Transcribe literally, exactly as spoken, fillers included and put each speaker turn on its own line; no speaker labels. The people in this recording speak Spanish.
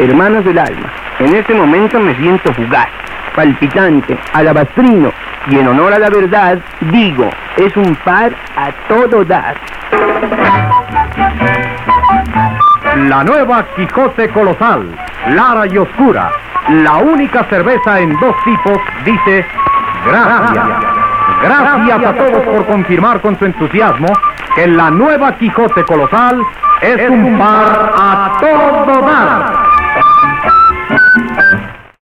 hermanos del alma, en este momento me siento fugaz, palpitante, alabastrino, y en honor a la verdad, digo, es un par a todo dar.
La nueva Quijote Colosal, clara y oscura, la única cerveza en dos tipos, dice gracias. Gracias a todos por confirmar con su entusiasmo que la nueva Quijote Colosal es un par a todo dar.